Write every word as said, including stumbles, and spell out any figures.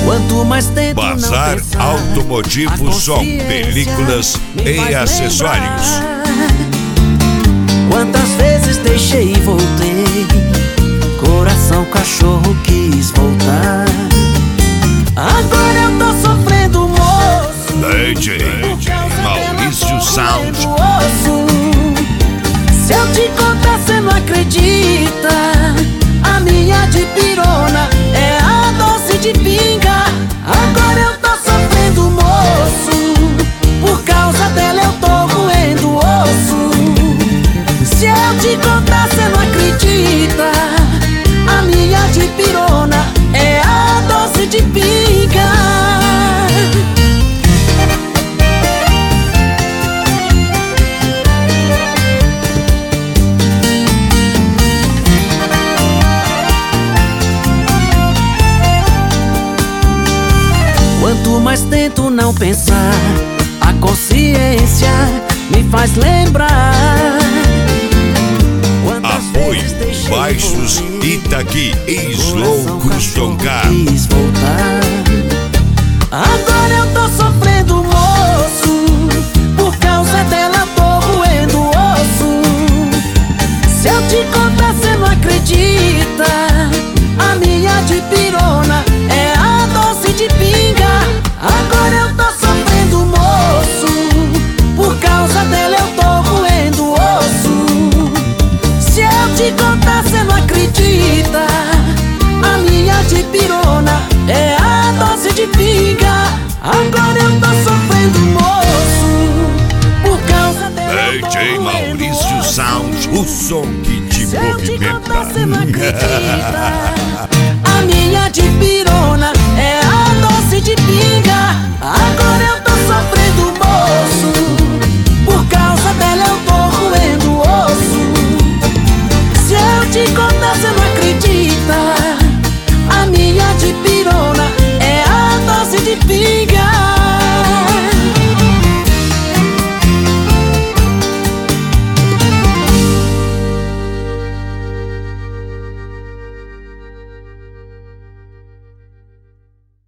Quanto mais tento Bazar não pensar, Automotivo Som, películas e acessórios. Quantas vezes deixei e voltei, coração cachorro quis voltar. Agora eu tô sofrendo, moço. D J Maurício Sound. Se eu te contar cê não acredita, a minha de pirona é a doce de pinga. Agora eu tô sofrendo, moço, por causa dela eu tô roendo osso. Se eu te contar cê não acredita, a minha de pirona é a doce de pinga. Quanto mais tento não pensar, a consciência me faz lembrar. Apoio Baixos Itaqui e Slow Custom Car. Quis voltar. Agora eu tô sofrendo, moço, por causa dela tô roendo osso. Se eu te contar cê não acredita, a minha de pirona é a doce de pinga. Agora eu tô sofrendo, moço, por causa dela eu tô roendo osso. Se eu te contar cê não acredita, a minha de pirona é a doce de pinga. Agora eu tô sofrendo, moço, por causa dela eu tô D J Maurício Sound, o som que te Se eu te contar movimenta. cê não acredita, a minha de pirona